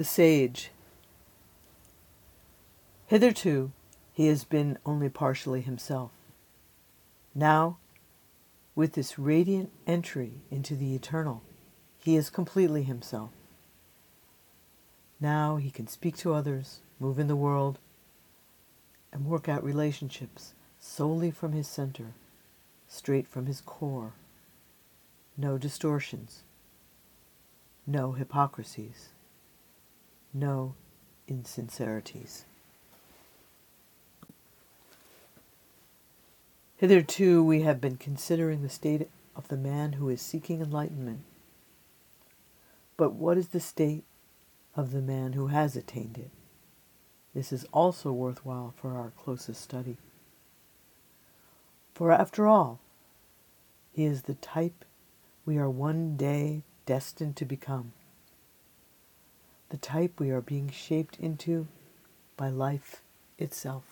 The sage. Hitherto, he has been only partially himself. Now, with this radiant entry into the eternal, he is completely himself. Now he can speak to others, move in the world, and work out relationships solely from his center, straight from his core. No distortions, no hypocrisies, no insincerities. Hitherto we have been considering the state of the man who is seeking enlightenment. But what is the state of the man who has attained it? This is also worthwhile for our closest study. For after all, he is the type we are one day destined to become, the type we are being shaped into by life itself.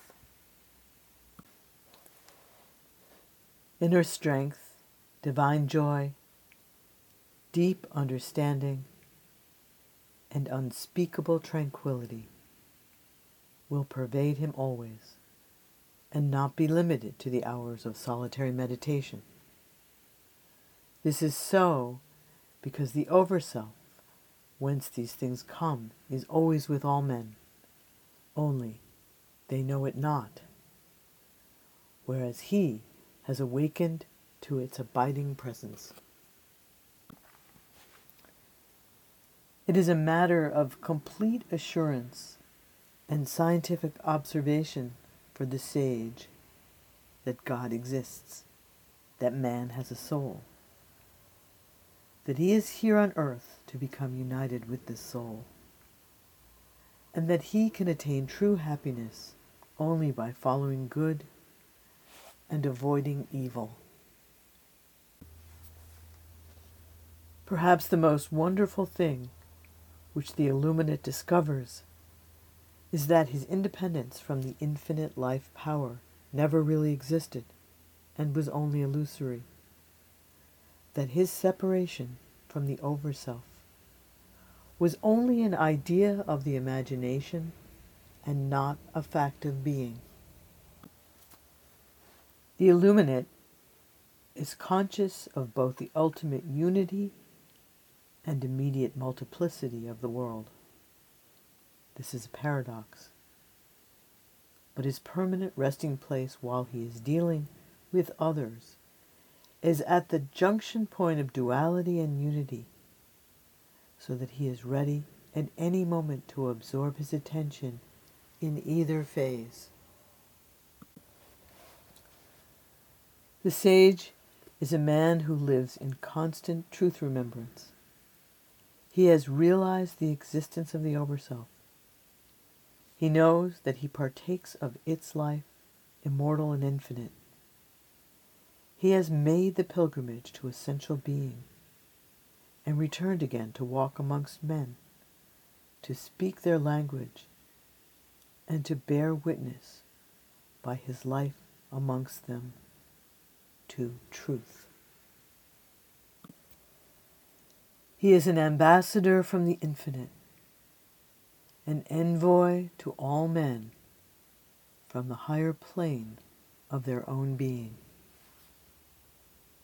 Inner strength, divine joy, deep understanding, and unspeakable tranquility will pervade him always, and not be limited to the hours of solitary meditation. This is so because the Overself, whence these things come, is always with all men, only they know it not, whereas he has awakened to its abiding presence. It is a matter of complete assurance and scientific observation for the sage that God exists, that man has a soul, that he is here on earth to become united with this soul, and that he can attain true happiness only by following good and avoiding evil. Perhaps the most wonderful thing which the Illuminate discovers is that his independence from the infinite life power never really existed and was only illusory, that his separation from the Overself was only an idea of the imagination and not a fact of being. The Illuminate is conscious of both the ultimate unity and immediate multiplicity of the world. This is a paradox. But his permanent resting place while he is dealing with others is at the junction point of duality and unity, so that he is ready at any moment to absorb his attention in either phase. The sage is a man who lives in constant truth remembrance. He has realized the existence of the Overself. He knows that he partakes of its life, immortal and infinite. He has made the pilgrimage to essential being and returned again to walk amongst men, to speak their language, and to bear witness by his life amongst them to truth. He is an ambassador from the infinite, an envoy to all men from the higher plane of their own being.